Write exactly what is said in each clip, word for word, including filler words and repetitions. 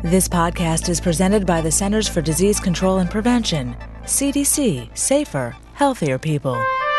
This podcast is presented by the Centers for Disease Control and Prevention. C D C. Safer, healthier people.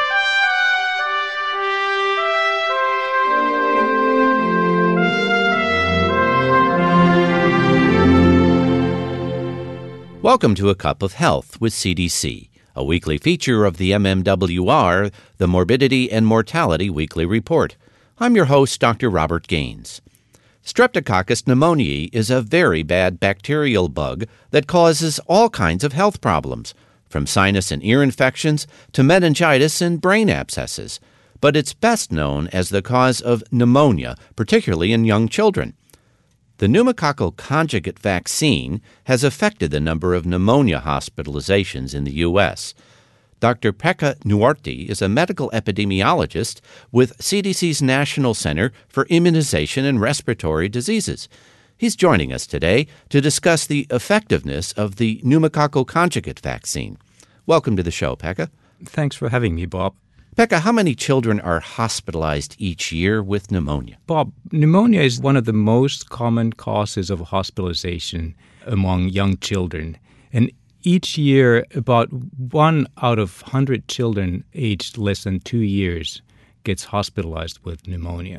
Welcome to A Cup of Health with C D C, a weekly feature of the M M W R, the Morbidity and Mortality Weekly Report. I'm your host, Doctor Robert Gaines. Streptococcus pneumoniae is a very bad bacterial bug that causes all kinds of health problems, from sinus and ear infections to meningitis and brain abscesses. But it's best known as the cause of pneumonia, particularly in young children. The pneumococcal conjugate vaccine has affected the number of pneumonia hospitalizations in the U S Doctor Pekka Nuorti is a medical epidemiologist with C D C's National Center for Immunization and Respiratory Diseases. He's joining us today to discuss the effectiveness of the pneumococcal conjugate vaccine. Welcome to the show, Pekka. Thanks for having me, Bob. Pekka, how many children are hospitalized each year with pneumonia? Bob, pneumonia is one of the most common causes of hospitalization among young children. And each year, about one out of one hundred children aged less than two years gets hospitalized with pneumonia.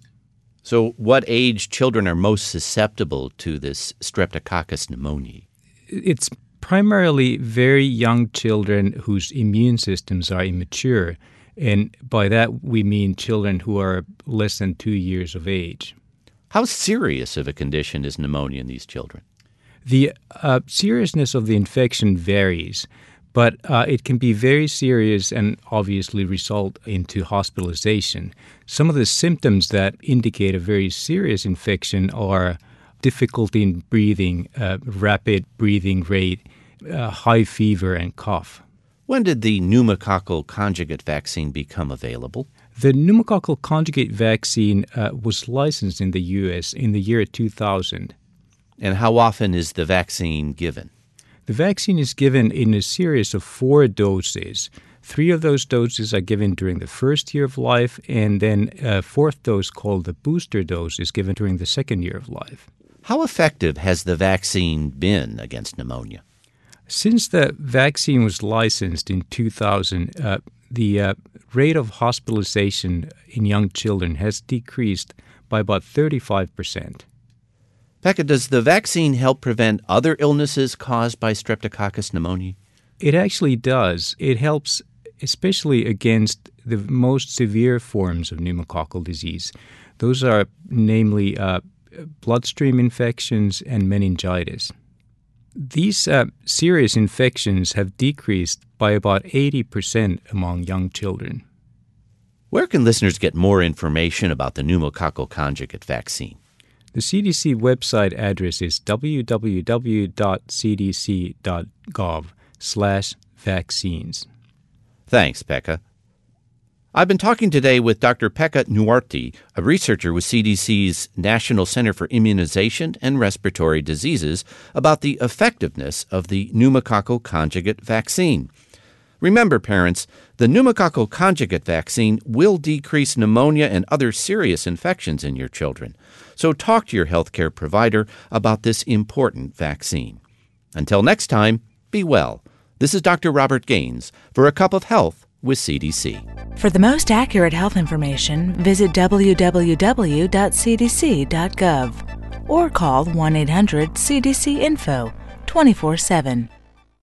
So what age children are most susceptible to this Streptococcus pneumoniae? It's primarily very young children whose immune systems are immature. And by that, we mean children who are less than two years of age. How serious of a condition is pneumonia in these children? The uh, seriousness of the infection varies, but uh, it can be very serious and obviously result into hospitalization. Some of the symptoms that indicate a very serious infection are difficulty in breathing, uh, rapid breathing rate, uh, high fever, and cough. When did the pneumococcal conjugate vaccine become available? The pneumococcal conjugate vaccine uh, was licensed in the U S in the year two thousand. And how often is the vaccine given? The vaccine is given in a series of four doses. Three of those doses are given during the first year of life, and then a fourth dose called the booster dose is given during the second year of life. How effective has the vaccine been against pneumonia? Since the vaccine was licensed in two thousand, uh, the uh, rate of hospitalization in young children has decreased by about thirty-five percent. Pekka, does the vaccine help prevent other illnesses caused by Streptococcus pneumoniae? It actually does. It helps especially against the most severe forms of pneumococcal disease. Those are namely uh, bloodstream infections and meningitis. These uh, serious infections have decreased by about eighty percent among young children. Where can listeners get more information about the pneumococcal conjugate vaccine? The C D C website address is w w w dot c d c dot gov slash vaccines. Thanks, Pekka. I've been talking today with Doctor Pekka Nuorti, a researcher with C D C's National Center for Immunization and Respiratory Diseases, about the effectiveness of the pneumococcal conjugate vaccine. Remember, parents, the pneumococcal conjugate vaccine will decrease pneumonia and other serious infections in your children. So talk to your healthcare provider about this important vaccine. Until next time, be well. This is Doctor Robert Gaines for A Cup of Health with C D C. For the most accurate health information, visit w w w dot c d c dot gov or call one eight hundred C D C info twenty-four seven.